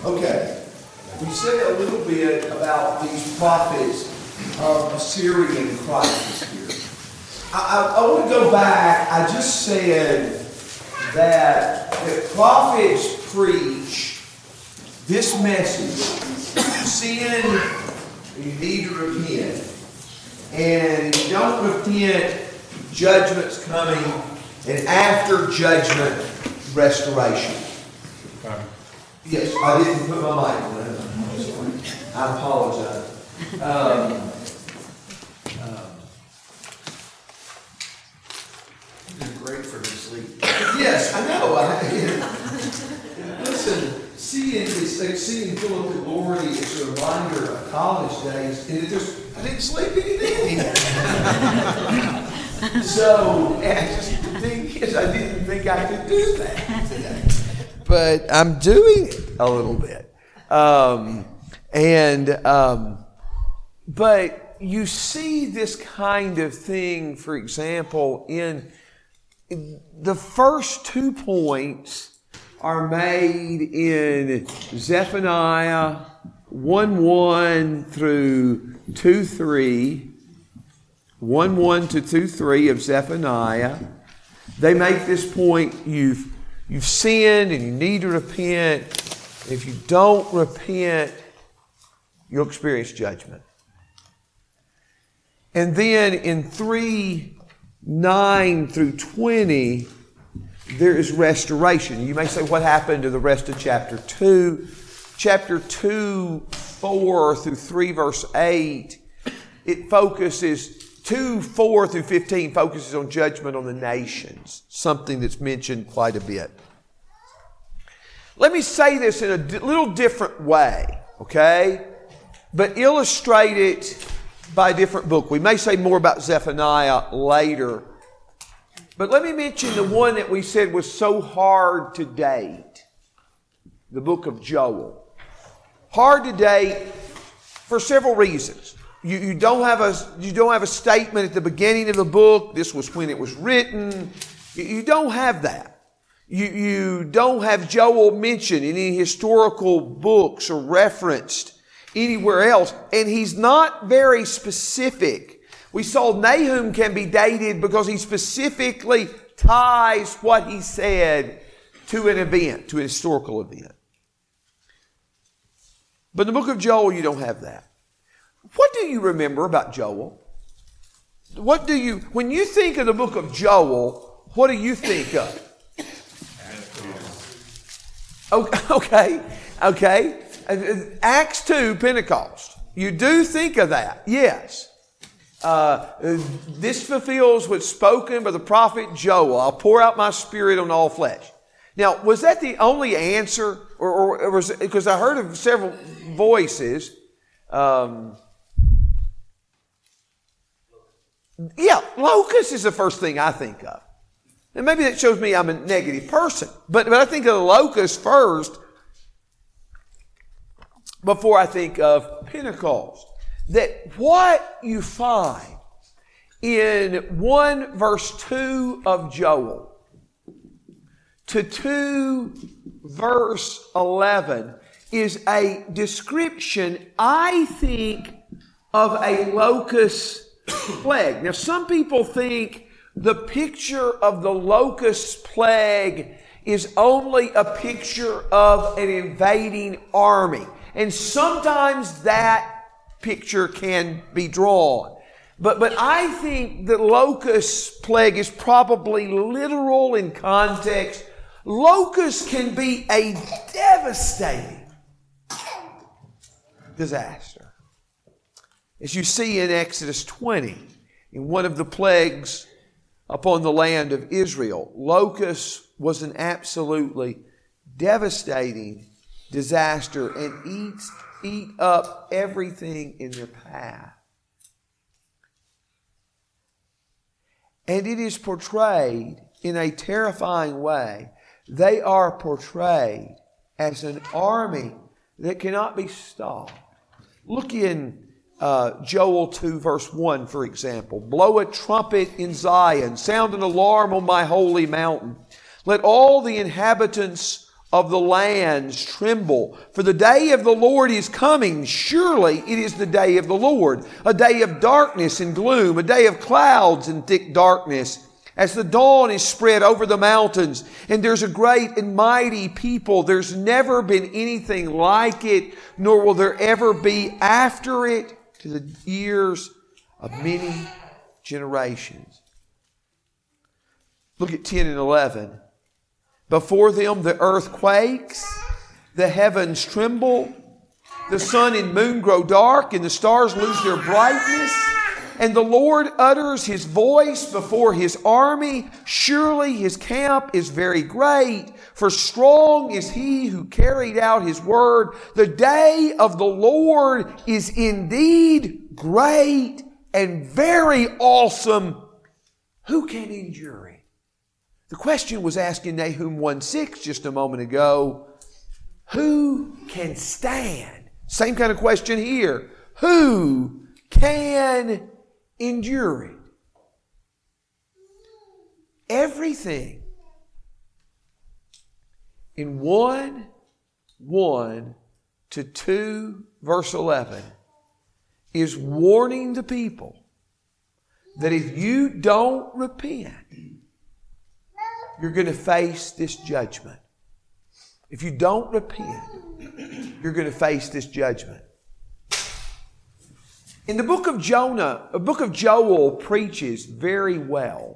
Okay, we said a little bit about these prophets of Assyrian crisis here. I want to go back. I just said that prophets preach this message: sin, you need to repent. And if you don't repent, judgment's coming, and after judgment, restoration. Yes, I didn't put my mic on that. I apologize. It's great for me sleep. Yes, I know. Listen, seeing Philip and Lori is a reminder of college days, and I didn't sleep any day. So, the thing is, I didn't think I could do that today. But I'm doing it a little bit. But you see this kind of thing, for example, in the first 2 points are made in Zephaniah 1:1 through 2:3. 1:1 to 2:3 of Zephaniah. They make this point: you've sinned and you need to repent. If you don't repent, you'll experience judgment. And then in 3:9 through 20, there is restoration. You may say, what happened to the rest of chapter 2? Chapter 2, 4 through 3, verse 8, it focuses, 2, 4 through 15 focuses on judgment on the nations, something that's mentioned quite a bit. Let me say this in a little different way, okay? But illustrate it by a different book. We may say more about Zephaniah later. But let me mention the one that we said was so hard to date. The book of Joel. Hard to date for several reasons. You don't have a statement at the beginning of the book. This was when it was written. You don't have that. You don't have Joel mentioned in any historical books or referenced anywhere else. And he's not very specific. We saw Nahum can be dated because he specifically ties what he said to an event, to a historical event. But in the book of Joel, you don't have that. What do you remember about Joel? When you think of the book of Joel, what do you think of? Okay. Acts 2, Pentecost. You do think of that, yes. This fulfills what's spoken by the prophet Joel. I'll pour out my spirit on all flesh. Now, was that the only answer? Or was it, because I heard of several voices. Locust is the first thing I think of. And maybe that shows me I'm a negative person. But I think of the locust first before I think of Pentecost. That what you find in 1 verse 2 of Joel to 2 verse 11 is a description, I think, of a locust plague. Now, some people think the picture of the locust plague is only a picture of an invading army. And sometimes that picture can be drawn. But I think the locust plague is probably literal in context. Locust can be a devastating disaster. As you see in Exodus 20, in one of the plagues upon the land of Israel, locust was an absolutely devastating disaster and eat up everything in their path. And it is portrayed in a terrifying way. They are portrayed as an army that cannot be stopped. Look in Joel 2 verse 1, for example. Blow a trumpet in Zion, sound an alarm on my holy mountain. Let all the inhabitants of the lands tremble. For the day of the Lord is coming. Surely it is the day of the Lord. A day of darkness and gloom. A day of clouds and thick darkness. As the dawn is spread over the mountains, and there's a great and mighty people. There's never been anything like it, nor will there ever be after it, to the years of many generations. Look at 10 and 11. Before them the earth quakes, the heavens tremble, the sun and moon grow dark, and the stars lose their brightness. And the Lord utters His voice before His army. Surely His camp is very great, for strong is He who carried out His word. The day of the Lord is indeed great and very awesome. Who can endure it? The question was asked in Nahum 1:6 just a moment ago. Who can stand? Same kind of question here. Who can endure it? Everything in 1:1 to 2 verse 11 is warning the people that if you don't repent, you're going to face this judgment. If you don't repent, you're going to face this judgment. In the book of Jonah, the book of Joel preaches very well.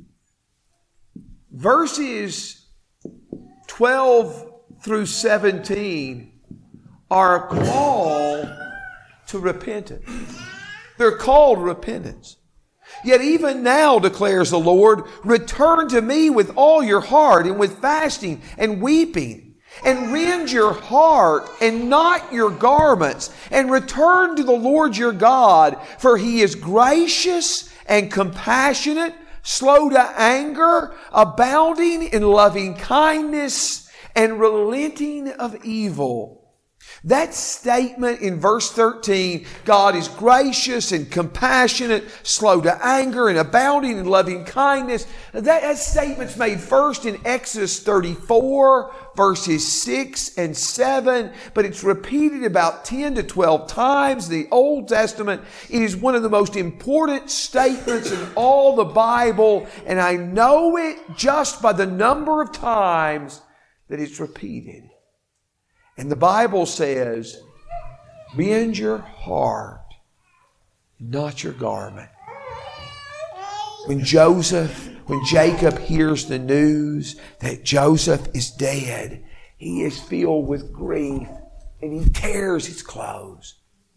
Verses 12 through 17 are a call to repentance. They're called repentance. Yet even now, declares the Lord, return to me with all your heart and with fasting and weeping, and rend your heart and not your garments, and return to the Lord your God, for He is gracious and compassionate, slow to anger, abounding in loving kindness, and relenting of evil. That statement in verse 13, God is gracious and compassionate, slow to anger, and abounding in loving kindness. That statement's made first in Exodus 34, verses 6 and 7, but it's repeated about 10 to 12 times in the Old Testament. It is one of the most important statements in all the Bible, and I know it just by the number of times that it's repeated. And the Bible says, bend your heart, not your garment. When Jacob hears the news that Joseph is dead, he is filled with grief and he tears his clothes.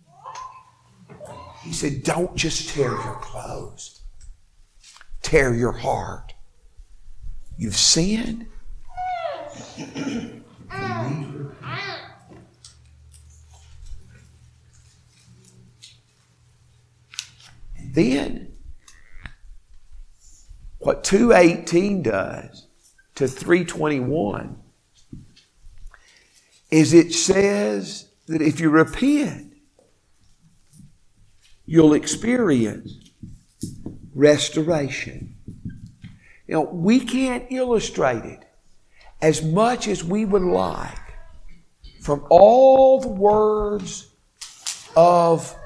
He said, don't just tear your clothes. Tear your heart. You've sinned. Then, what 2:18 does to 3:21 is it says that if you repent, you'll experience restoration. You know, we can't illustrate it as much as we would like from all the words of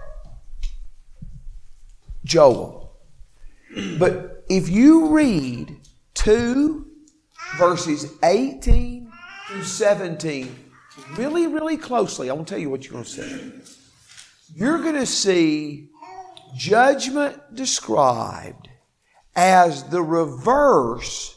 Joel. But if you read 2 verses 18 through 17 really, really closely, I want to tell you what you're going to see. You're going to see judgment described as the reverse,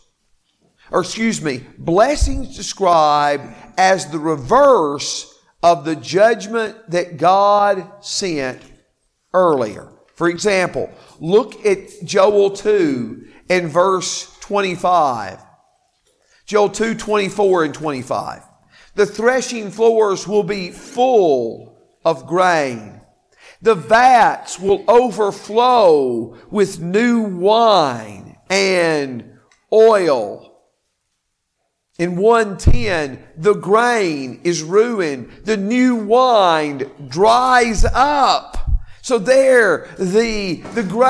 blessings described as the reverse of the judgment that God sent earlier. For example, look at Joel 2 and verse 25. Joel 2, 24 and 25. The threshing floors will be full of grain. The vats will overflow with new wine and oil. In 1:10, the grain is ruined. The new wine dries up. So there, the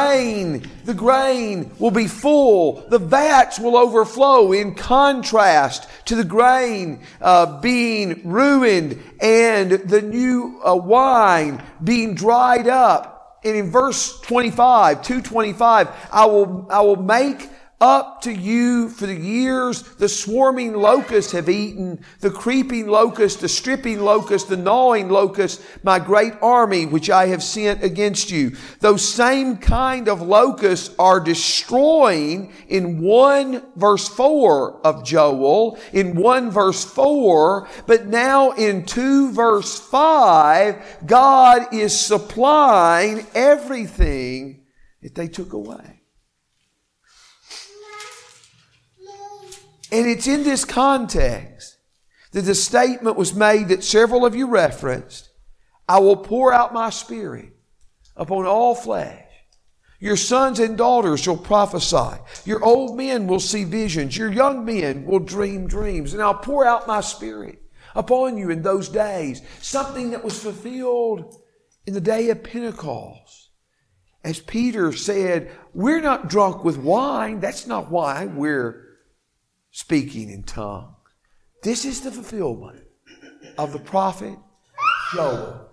grain will be full. The vats will overflow, in contrast to the grain being ruined and the new wine being dried up. And in verse 25, 2:25, I will make up to you for the years the swarming locusts have eaten, the creeping locust, the stripping locust, the gnawing locust, my great army which I have sent against you. Those same kind of locusts are destroying in 1 verse 4 of Joel, in 1 verse 4, but now in 2 verse 5, God is supplying everything that they took away. And it's in this context that the statement was made that several of you referenced. I will pour out my Spirit upon all flesh. Your sons and daughters shall prophesy. Your old men will see visions. Your young men will dream dreams. And I'll pour out my Spirit upon you in those days. Something that was fulfilled in the day of Pentecost. As Peter said, we're not drunk with wine. That's not why we're speaking in tongues. This is the fulfillment of the prophet Joel.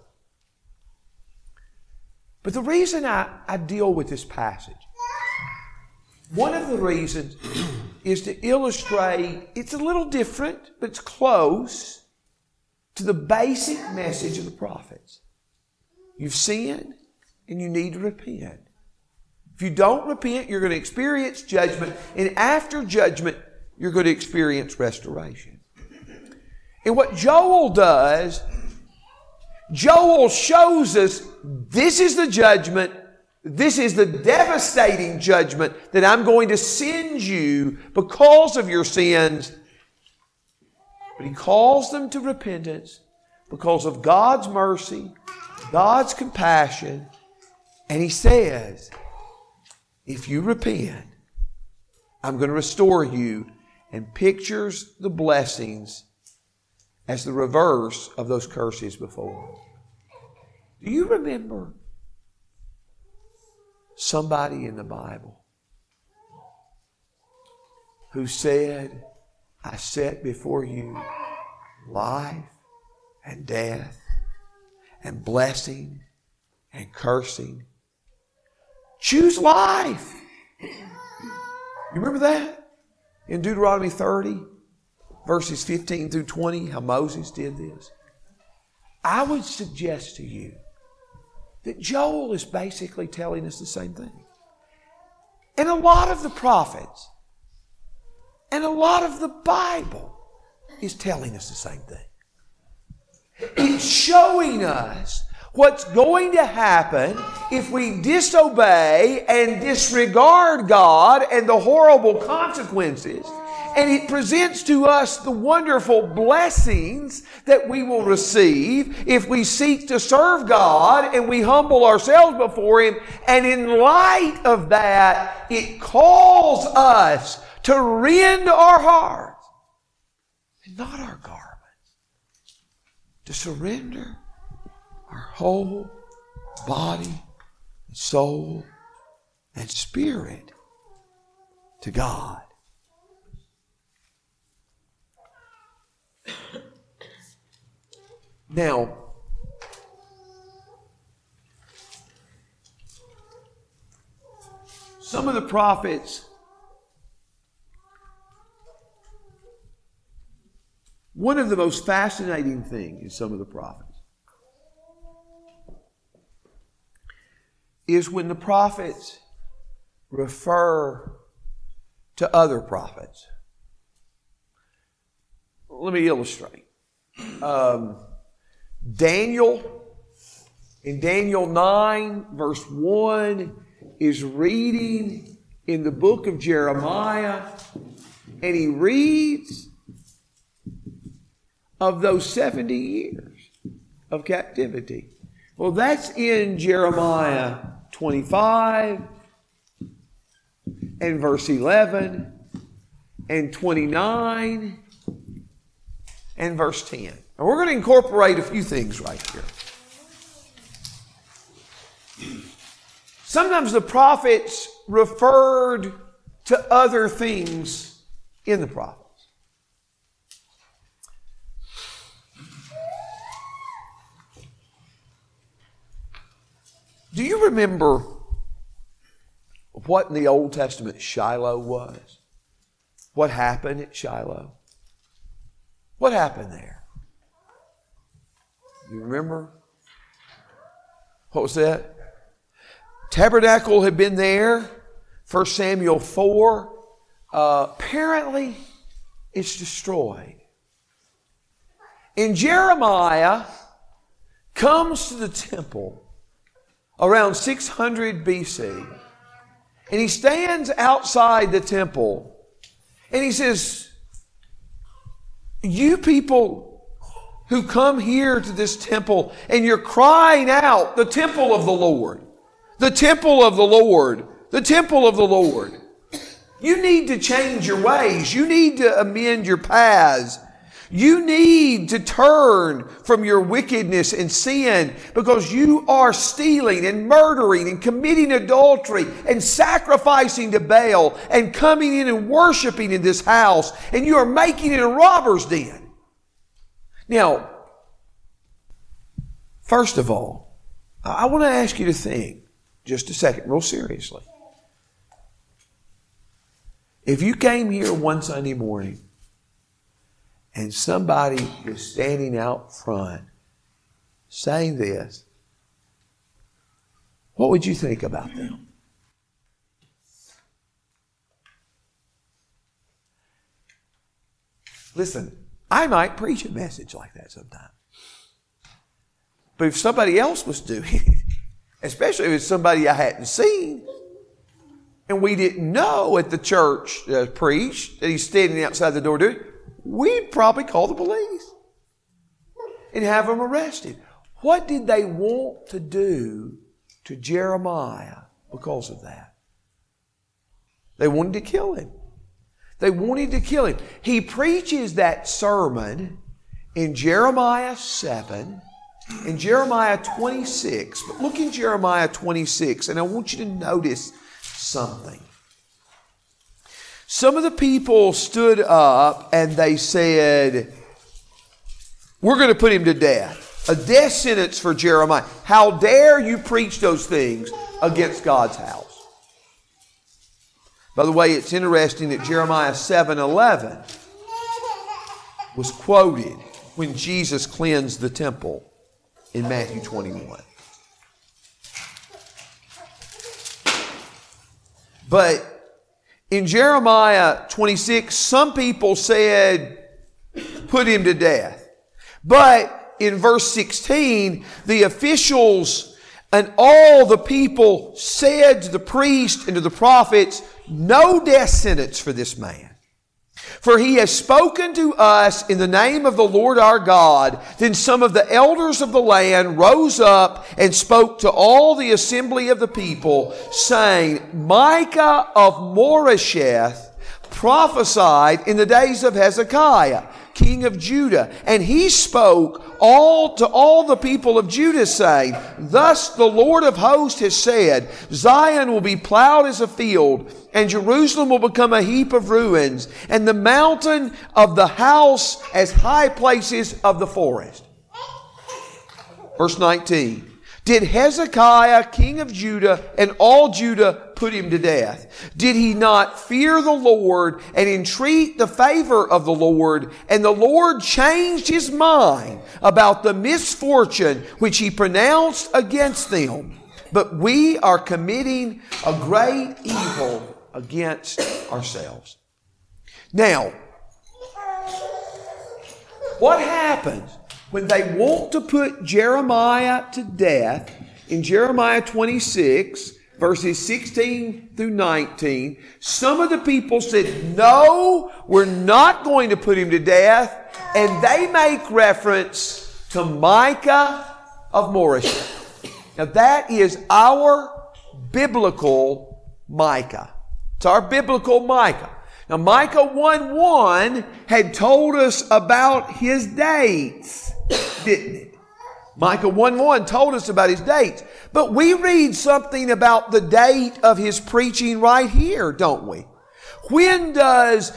But the reason I deal with this passage, one of the reasons is to illustrate, it's a little different, but it's close to the basic message of the prophets. You've sinned and you need to repent. If you don't repent, you're going to experience judgment, and after judgment, you're going to experience restoration. And what Joel does, Joel shows us this is the judgment, this is the devastating judgment that I'm going to send you because of your sins. But he calls them to repentance because of God's mercy, God's compassion, and he says, if you repent, I'm going to restore you, and pictures the blessings as the reverse of those curses before. Do you remember somebody in the Bible who said, I set before you life and death and blessing and cursing? Choose life. You remember that? In Deuteronomy 30, verses 15 through 20, how Moses did this. I would suggest to you that Joel is basically telling us the same thing. And a lot of the prophets and a lot of the Bible is telling us the same thing. It's showing us what's going to happen if we disobey and disregard God and the horrible consequences. And it presents to us the wonderful blessings that we will receive if we seek to serve God and we humble ourselves before Him. And in light of that, it calls us to rend our hearts and not our garments, to surrender our whole body, and soul, and spirit to God. Now, some of the prophets, one of the most fascinating things in some of the prophets is when the prophets refer to other prophets. Let me illustrate. Daniel, in Daniel 9, verse 1, is reading in the book of Jeremiah, and he reads of those 70 years of captivity. Well, that's in Jeremiah 25 and verse 11 and 29 and verse 10. And we're going to incorporate a few things right here. Sometimes the prophets referred to other things in the prophets. Do you remember what in the Old Testament Shiloh was? What happened at Shiloh? What happened there? You remember? What was that? Tabernacle had been there. 1 Samuel 4. Apparently, it's destroyed. And Jeremiah comes to the temple around 600 BC. And he stands outside the temple. And he says, you people who come here to this temple and you're crying out, the temple of the Lord, the temple of the Lord, the temple of the Lord. You need to change your ways. You need to amend your paths. You need to turn from your wickedness and sin because you are stealing and murdering and committing adultery and sacrificing to Baal and coming in and worshiping in this house, and you are making it a robber's den. Now, first of all, I want to ask you to think just a second, real seriously. If you came here one Sunday morning and somebody was standing out front saying this, what would you think about them? Listen, I might preach a message like that sometime. But if somebody else was doing it, especially if it's somebody I hadn't seen, and we didn't know at the church preached that he's standing outside the door doing it, we'd probably call the police and have them arrested. What did they want to do to Jeremiah because of that? They wanted to kill him. They wanted to kill him. He preaches that sermon in Jeremiah 7 and Jeremiah 26. But look in Jeremiah 26, and I want you to notice something. Some of the people stood up and they said, we're going to put him to death. A death sentence for Jeremiah. How dare you preach those things against God's house? By the way, it's interesting that Jeremiah 7:11 was quoted when Jesus cleansed the temple in Matthew 21. But in Jeremiah 26, some people said, put him to death. But in verse 16, the officials and all the people said to the priest and to the prophets, no death sentence for this man. For he has spoken to us in the name of the Lord our God. Then some of the elders of the land rose up and spoke to all the assembly of the people, saying, Micah of Moresheth prophesied in the days of Hezekiah, king of Judah. And he spoke to all the people of Judah, saying, thus the Lord of hosts has said, Zion will be plowed as a field, and Jerusalem will become a heap of ruins, and the mountain of the house as high places of the forest. Verse 19. Did Hezekiah, king of Judah, and all Judah put him to death? Did he not fear the Lord and entreat the favor of the Lord? And the Lord changed his mind about the misfortune which he pronounced against them. But we are committing a great evil against ourselves. Now, what happens when they want to put Jeremiah to death in Jeremiah 26, verses 16 through 19? Some of the people said, no, we're not going to put him to death. And they make reference to Micah of Moresheth. Now that is our biblical Micah. It's our biblical Micah. Now Micah 1:1 had told us about his dates, didn't it? Micah 1:1 told us about his dates. But we read something about the date of his preaching right here, don't we? When does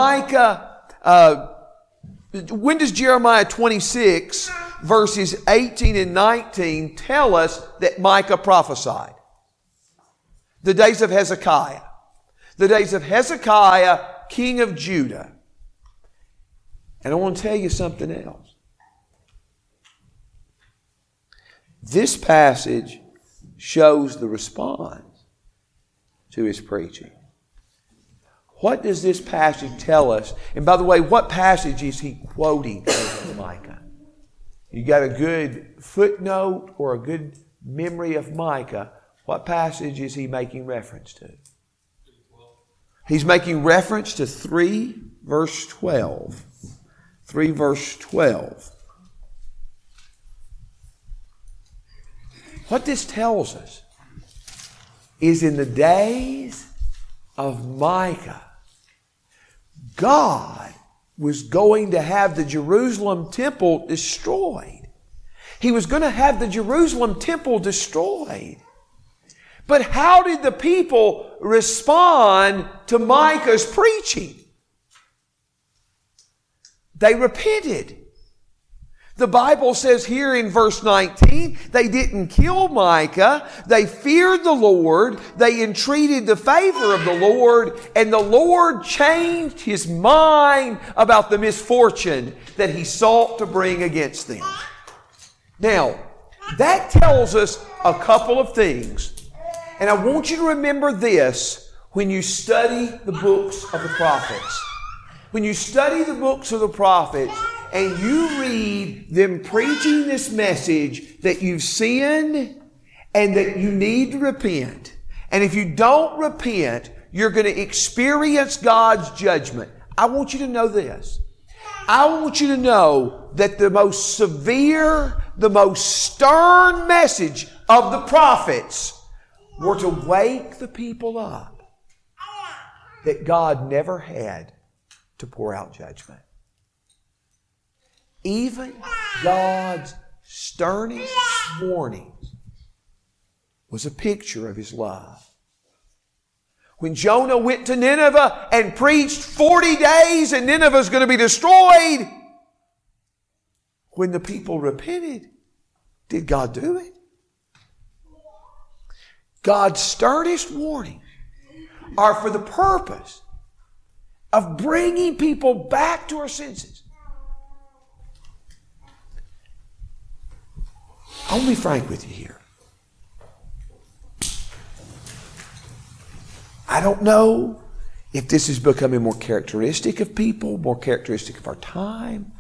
Jeremiah 26 verses 18 and 19 tell us that Micah prophesied? The days of Hezekiah. The days of Hezekiah, king of Judah. And I want to tell you something else. This passage shows the response to his preaching. What does this passage tell us? And by the way, what passage is he quoting from Micah? You got a good footnote or a good memory of Micah? What passage is he making reference to? He's making reference to 3 verse 12. 3 verse 12. What this tells us is in the days of Micah, God was going to have the Jerusalem temple destroyed. He was going to have the Jerusalem temple destroyed. But how did the people respond to Micah's preaching? They repented. The Bible says here in verse 19, they didn't kill Micah. They feared the Lord. They entreated the favor of the Lord. And the Lord changed His mind about the misfortune that He sought to bring against them. Now, that tells us a couple of things. And I want you to remember this when you study the books of the prophets. When you study the books of the prophets, and you read them preaching this message that you've sinned and that you need to repent. And if you don't repent, you're going to experience God's judgment. I want you to know this. I want you to know that the most severe, the most stern message of the prophets were to wake the people up that God never had to pour out judgment. Even God's sternest warnings was a picture of His love. When Jonah went to Nineveh and preached 40 days and Nineveh's going to be destroyed, when the people repented, did God do it? God's sternest warnings are for the purpose of bringing people back to our senses. I'll be frank with you here. I don't know if this is becoming more characteristic of people, more characteristic of our time.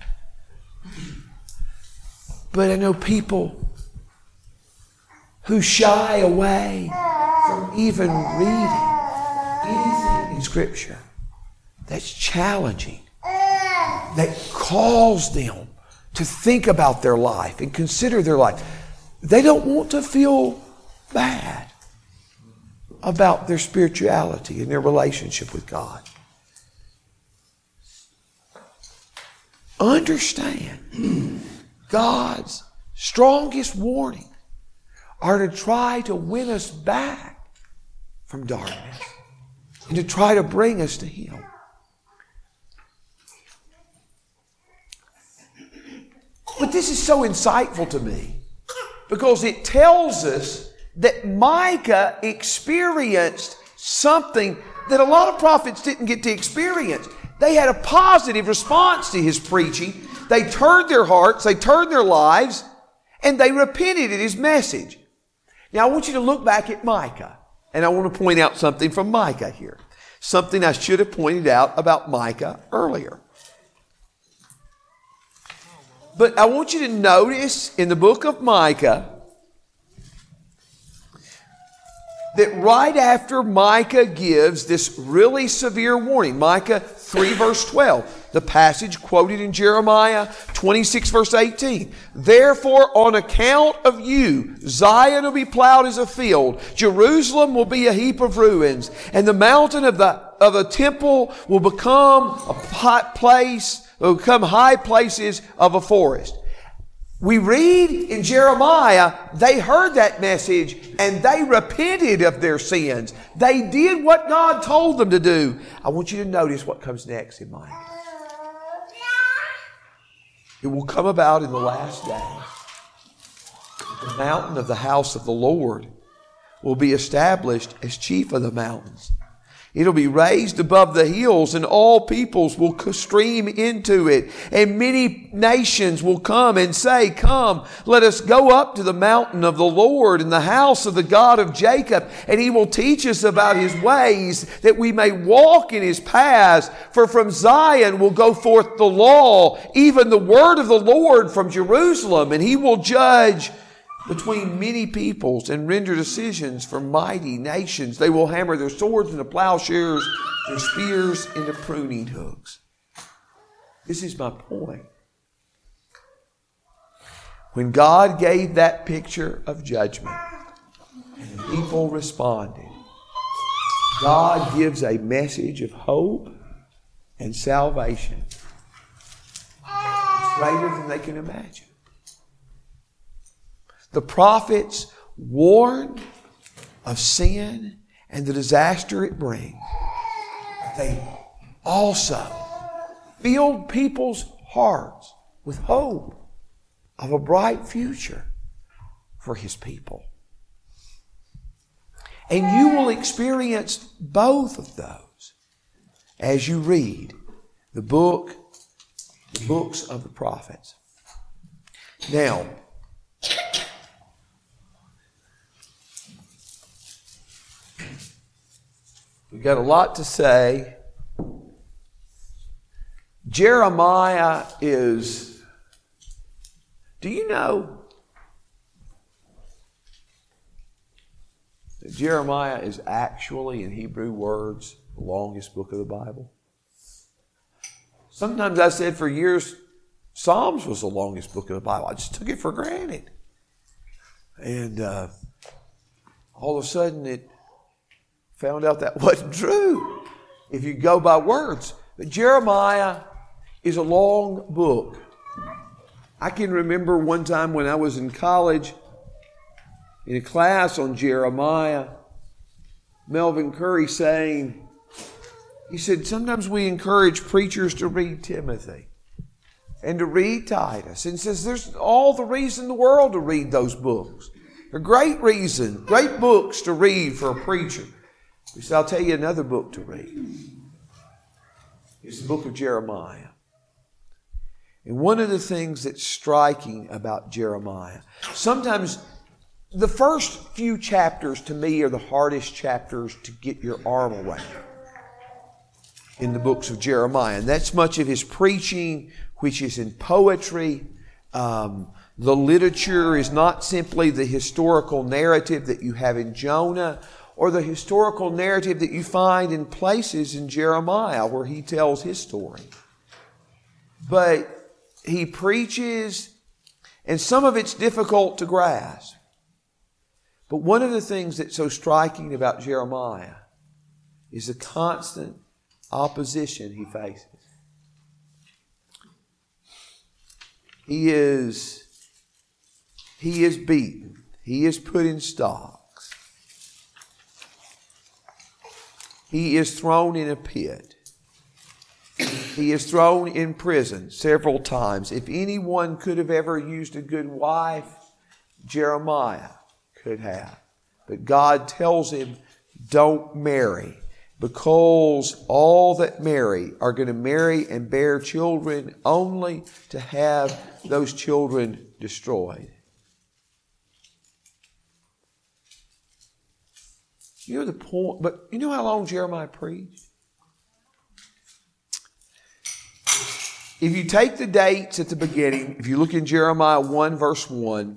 But I know people who shy away from even reading anything in Scripture that's challenging, that calls them to think about their life and consider their life. They don't want to feel bad about their spirituality and their relationship with God. Understand, God's strongest warnings are to try to win us back from darkness and to try to bring us to Him. But this is so insightful to me because it tells us that Micah experienced something that a lot of prophets didn't get to experience. They had a positive response to his preaching. They turned their hearts, they turned their lives, and they repented at his message. Now I want you to look back at Micah, and I want to point out something from Micah here. Something I should have pointed out about Micah earlier. But I want you to notice in the book of Micah that right after Micah gives this really severe warning, Micah 3 verse 12, the passage quoted in Jeremiah 26 verse 18. Therefore, on account of you, Zion will be plowed as a field, Jerusalem will be a heap of ruins, and the mountain of the temple will become high places of a forest. We read in Jeremiah, they heard that message and they repented of their sins. They did what God told them to do. I want you to notice what comes next in Micah. It will come about in the last days. The mountain of the house of the Lord will be established as chief of the mountains. It'll be raised above the hills, and all peoples will stream into it. And many nations will come and say, "Come, let us go up to the mountain of the Lord and the house of the God of Jacob, and He will teach us about His ways, that we may walk in His paths. For from Zion will go forth the law, even the word of the Lord from Jerusalem, and He will judge between many peoples and render decisions for mighty nations. They will hammer their swords into plowshares, their spears into pruning hooks." This is my point. When God gave that picture of judgment and the people responded, God gives a message of hope and salvation greater than they can imagine. The prophets warned of sin and the disaster it brings. They also filled people's hearts with hope of a bright future for His people. And you will experience both of those as you read the books of the prophets. Now, we've got a lot to say. Jeremiah is, do you know that Jeremiah is actually, in Hebrew words, the longest book of the Bible? Sometimes I said for years, Psalms was the longest book of the Bible. I just took it for granted. And all of a sudden it found out that wasn't true if you go by words. But Jeremiah is a long book. I can remember one time when I was in college in a class on Jeremiah, Melvin Curry saying, he said, sometimes we encourage preachers to read Timothy and to read Titus. And says there's all the reason in the world to read those books. They're great reason, great books to read for a preacher. He said, I'll tell you another book to read. It's the book of Jeremiah. And one of the things that's striking about Jeremiah, sometimes the first few chapters to me are the hardest chapters to get your arm around in the books of Jeremiah. And that's much of his preaching, which is in poetry. The literature is not simply the historical narrative that you have in Jonah, or the historical narrative that you find in places in Jeremiah where he tells his story. But he preaches, and some of it's difficult to grasp. But one of the things that's so striking about Jeremiah is the constant opposition he faces. He is beaten. He is put in stocks. He is thrown in a pit. He is thrown in prison several times. If anyone could have ever used a good wife, Jeremiah could have. But God tells him, don't marry, because all that marry are going to marry and bear children only to have those children destroyed. You know the point, but you know how long Jeremiah preached? If you take the dates at the beginning, if you look in Jeremiah 1 verse 1,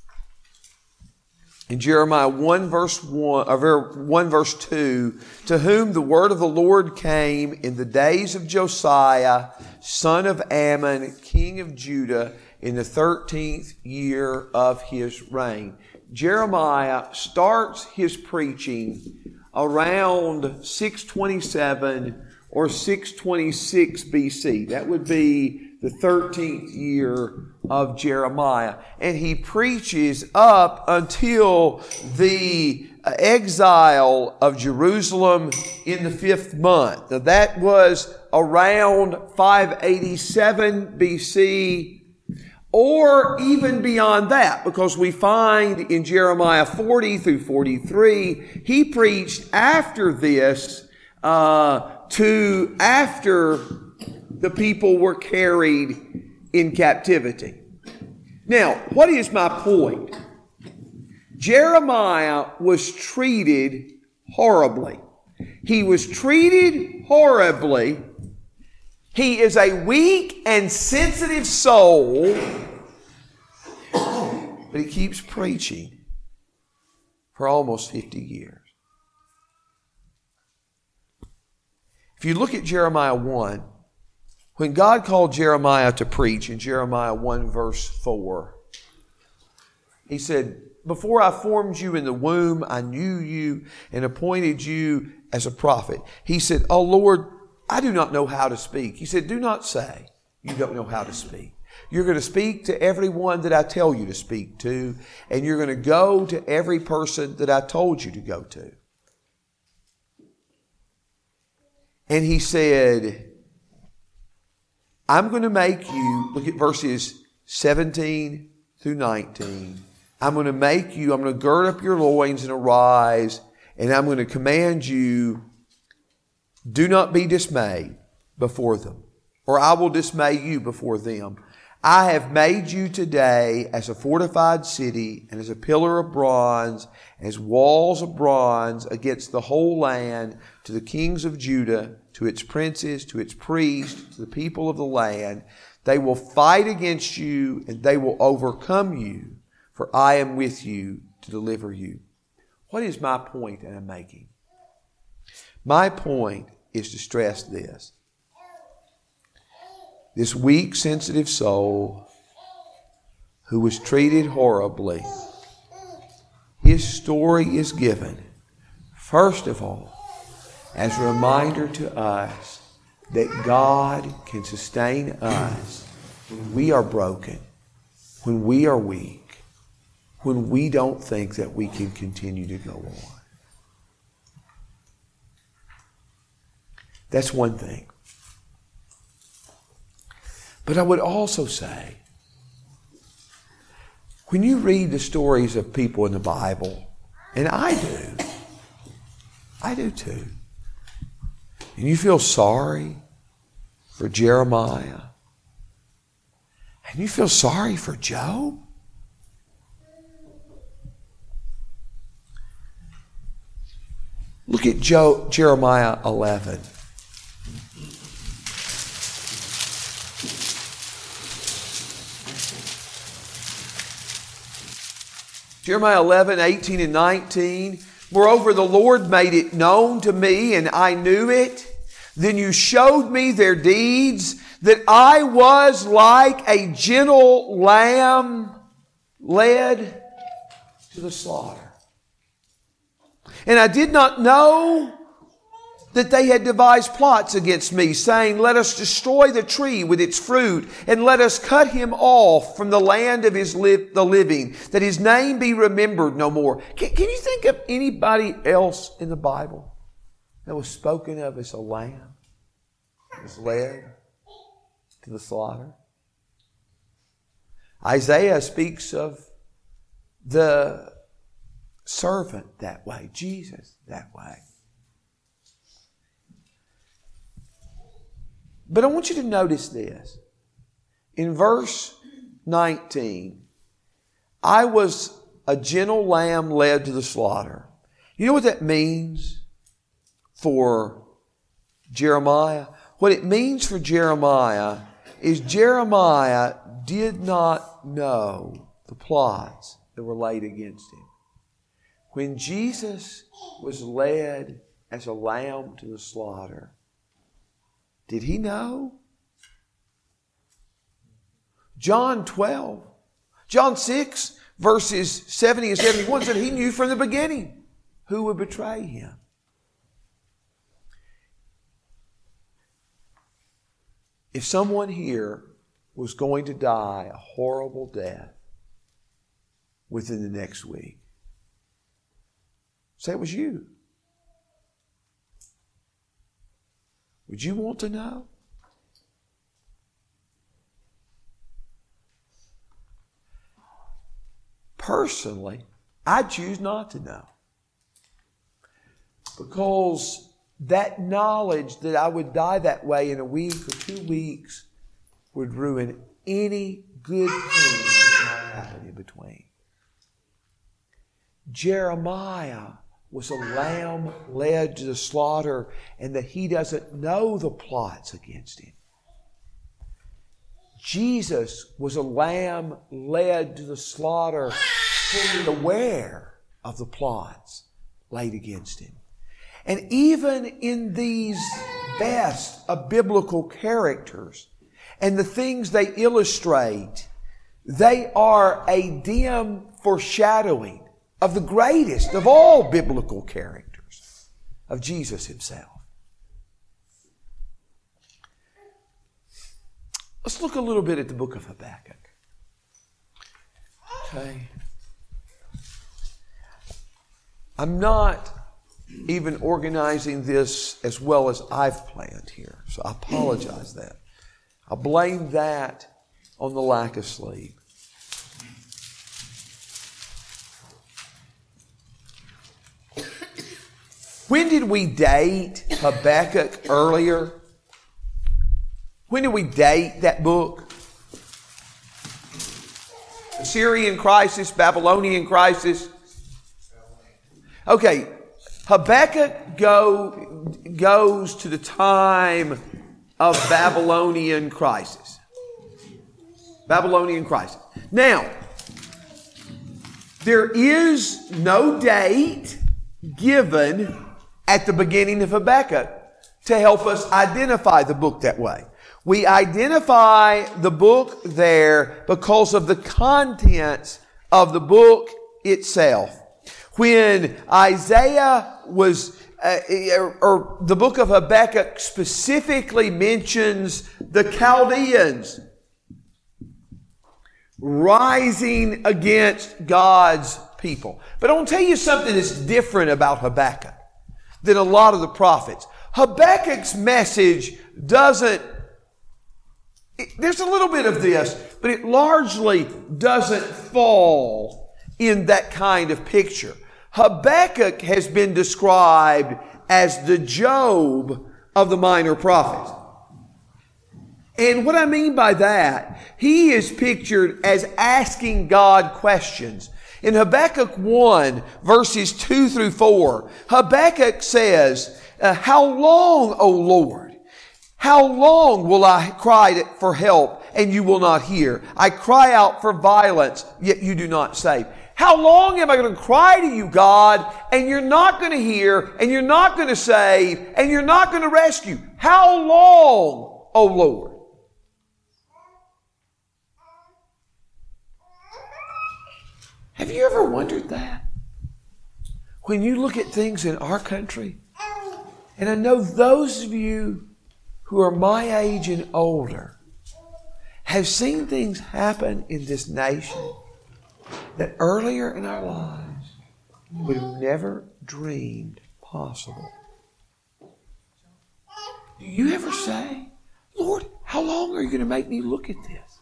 in Jeremiah 1 verse 1 verse 2, to whom the word of the Lord came in the days of Josiah, son of Ammon, king of Judah, in the 13th year of his reign. Jeremiah starts his preaching around 627 or 626 BC. That would be the 13th year of Jeremiah. And he preaches up until the exile of Jerusalem in the 5th month. Now that was around 587 BC, or even beyond that, because we find in Jeremiah 40 through 43, he preached after this, to after the people were carried in captivity. Now, what is my point? Jeremiah was treated horribly. He was treated horribly. He is a weak and sensitive soul, but he keeps preaching for almost 50 years. If you look at Jeremiah 1, when God called Jeremiah to preach in Jeremiah 1 verse 4, he said, "Before I formed you in the womb, I knew you and appointed you as a prophet." He said, "Oh Lord, I do not know how to speak." He said, "Do not say you don't know how to speak. You're going to speak to everyone that I tell you to speak to, and you're going to go to every person that I told you to go to." And he said, "I'm going to make you," look at verses 17 through 19. "I'm going to gird up your loins and arise, and I'm going to command you, do not be dismayed before them, or I will dismay you before them. I have made you today as a fortified city and as a pillar of bronze, as walls of bronze against the whole land, to the kings of Judah, to its princes, to its priests, to the people of the land. They will fight against you and they will overcome you, for I am with you to deliver you." What is my point that I'm making? My point is to stress this. This weak, sensitive soul who was treated horribly, his story is given, first of all, as a reminder to us that God can sustain us when we are broken, when we are weak, when we don't think that we can continue to go on. That's one thing. But I would also say, when you read the stories of people in the Bible, and I do too, and you feel sorry for Jeremiah, and you feel sorry for Job, look at Jeremiah 11. Jeremiah 11, 18 and 19. "Moreover, the Lord made it known to me, and I knew it. Then you showed me their deeds, that I was like a gentle lamb led to the slaughter. And I did not know that they had devised plots against me, saying, let us destroy the tree with its fruit, and let us cut him off from the land of the living, that his name be remembered no more." Can you think of anybody else in the Bible that was spoken of as a lamb that was led to the slaughter? Isaiah speaks of the servant that way, Jesus that way. But I want you to notice this. In verse 19, "I was a gentle lamb led to the slaughter." You know what that means for Jeremiah? What it means for Jeremiah is Jeremiah did not know the plots that were laid against him. When Jesus was led as a lamb to the slaughter, did he know? John 6, verses 70 and 71 said he knew from the beginning who would betray him. If someone here was going to die a horrible death within the next week. Say it was you. Would you want to know? Personally, I choose not to know. Because that knowledge that I would die that way in a week or 2 weeks would ruin any good thing that might happen in between. Jeremiah was a lamb led to the slaughter, and that he doesn't know the plots against him. Jesus was a lamb led to the slaughter, fully aware of the plots laid against him. And even in these best of biblical characters and the things they illustrate, they are a dim foreshadowing of the greatest of all biblical characters, of Jesus Himself. Let's look a little bit at the book of Habakkuk. Okay. I'm not even organizing this as well as I've planned here, so I apologize that. I blame that on the lack of sleep. When did we date Habakkuk earlier? When did we date that book? Assyrian crisis, Babylonian crisis. Okay, Habakkuk goes to the time of Babylonian crisis. Babylonian crisis. Now, there is no date given at the beginning of Habakkuk to help us identify the book that way. We identify the book there because of the contents of the book itself. When Isaiah was, or the book of Habakkuk specifically mentions the Chaldeans rising against God's people. But I want to tell you something that's different about Habakkuk than a lot of the prophets. Habakkuk's message doesn't, there's a little bit of this, but it largely doesn't fall in that kind of picture. Habakkuk has been described as the Job of the minor prophets. And what I mean by that, he is pictured as asking God questions. In Habakkuk 1, verses 2 through 4, Habakkuk says, "How long, O Lord? How long will I cry for help and you will not hear? I cry out for violence, yet you do not save." How long am I going to cry to you, God, and you're not going to hear, and you're not going to save, and you're not going to rescue? How long, O Lord? Have you ever wondered that? When you look at things in our country, and I know those of you who are my age and older have seen things happen in this nation that earlier in our lives would have never dreamed possible. Do you ever say, Lord, how long are you going to make me look at this?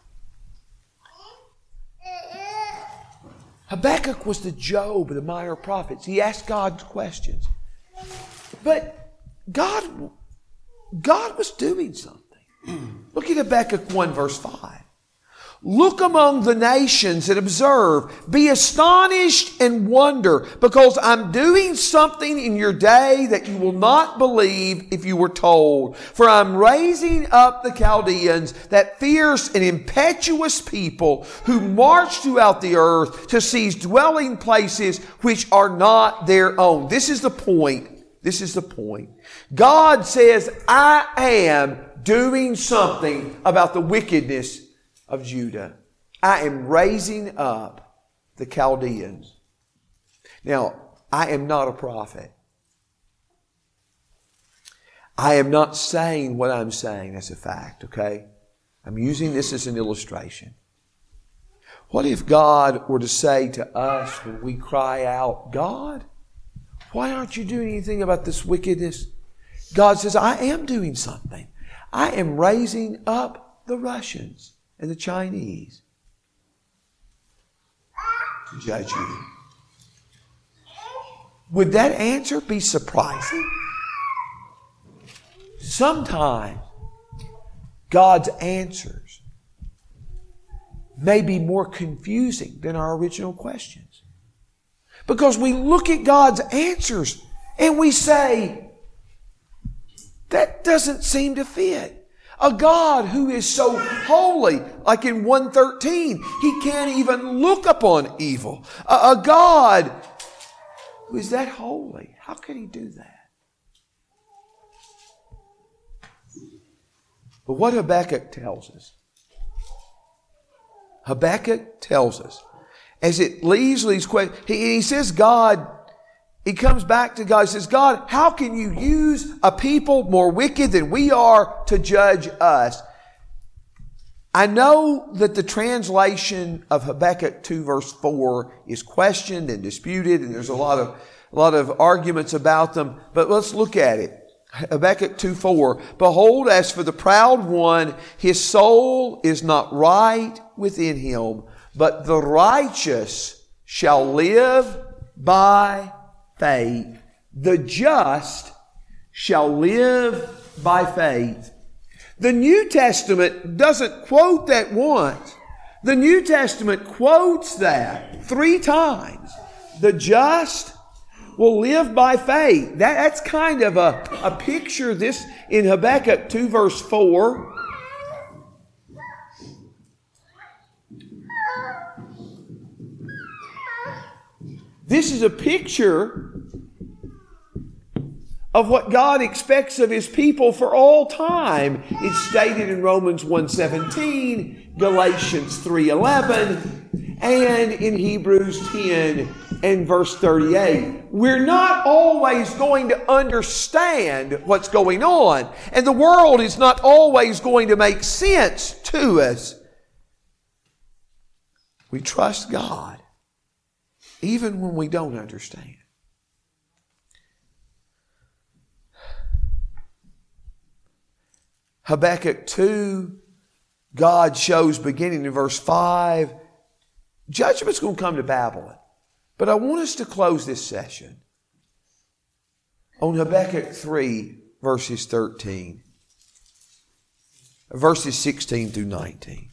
Habakkuk was the Job of the minor prophets. He asked God questions. But God was doing something. Look at Habakkuk 1 verse 5. Look among the nations and observe. Be astonished and wonder, because I'm doing something in your day that you will not believe if you were told. For I'm raising up the Chaldeans, that fierce and impetuous people who march throughout the earth to seize dwelling places which are not their own. This is the point. This is the point. God says, I am doing something about the wickedness of Judah. I am raising up the Chaldeans. Now, I am not a prophet. I am not saying what I'm saying as a fact, okay? I'm using this as an illustration. What if God were to say to us when we cry out, God, why aren't you doing anything about this wickedness? God says, I am doing something. I am raising up the Russians and the Chinese to judge you. Would that answer be surprising? Sometimes God's answers may be more confusing than our original questions. Because we look at God's answers and we say, that doesn't seem to fit. A God who is so holy, like in 1:13, He can't even look upon evil. A God who is that holy, how can He do that? But what Habakkuk tells us, Habakkuk tells us, as it leaves these questions, he says, God, he comes back to God, he says, God, how can you use a people more wicked than we are to judge us? I know that the translation of Habakkuk 2 verse 4 is questioned and disputed, and there's a lot of arguments about them, but let's look at it. Habakkuk 2:4. Behold, as for the proud one, his soul is not right within him, but the righteous shall live by faith. The just shall live by faith. The New Testament doesn't quote that once. The New Testament quotes that 3 times. The just will live by faith. That's kind of a picture this in Habakkuk 2 verse 4. This is a picture of what God expects of His people for all time. It's stated in Romans 1:17, Galatians 3:11, and in Hebrews 10 and verse 38. We're not always going to understand what's going on, and the world is not always going to make sense to us. We trust God even when we don't understand. Habakkuk 2, God shows beginning in verse 5, judgment's going to come to Babylon. But I want us to close this session on Habakkuk 3, verses 13, verses 16 through 19.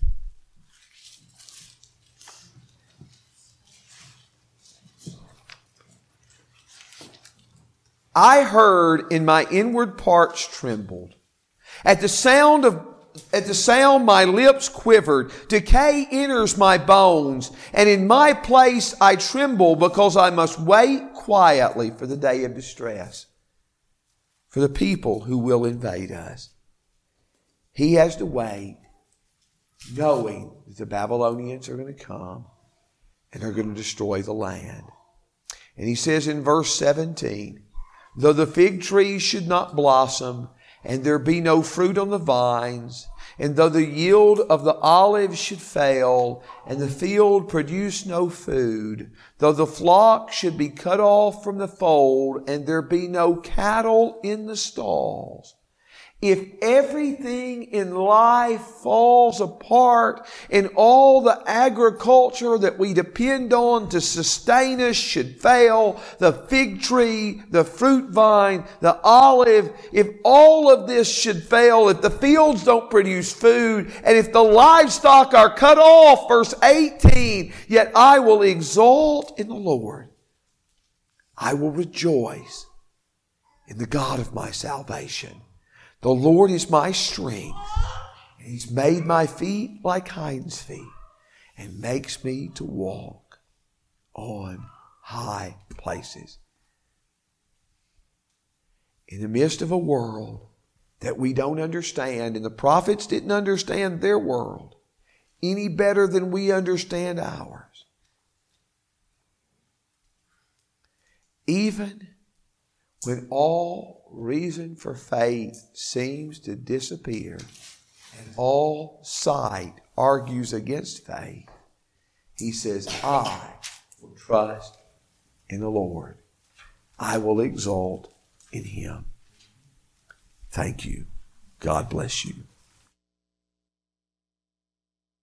I heard, and my inward parts trembled. At the sound my lips quivered. Decay enters my bones, and in my place I tremble, because I must wait quietly for the day of distress, for the people who will invade us. He has to wait, knowing that the Babylonians are going to come and are going to destroy the land. And he says in verse 17, though the fig tree should not blossom, and there be no fruit on the vines, and though the yield of the olive should fail, and the field produce no food, though the flock should be cut off from the fold, and there be no cattle in the stalls, if everything in life falls apart and all the agriculture that we depend on to sustain us should fail, the fig tree, the fruit vine, the olive, if all of this should fail, if the fields don't produce food, and if the livestock are cut off, verse 18, yet I will exult in the Lord. I will rejoice in the God of my salvation. The Lord is my strength, and He's made my feet like hinds' feet, and makes me to walk on high places. In the midst of a world that we don't understand, and the prophets didn't understand their world any better than we understand ours, even when all reason for faith seems to disappear and all sight argues against faith, he says, I will trust in the Lord. I will exult in Him. Thank you. God bless you.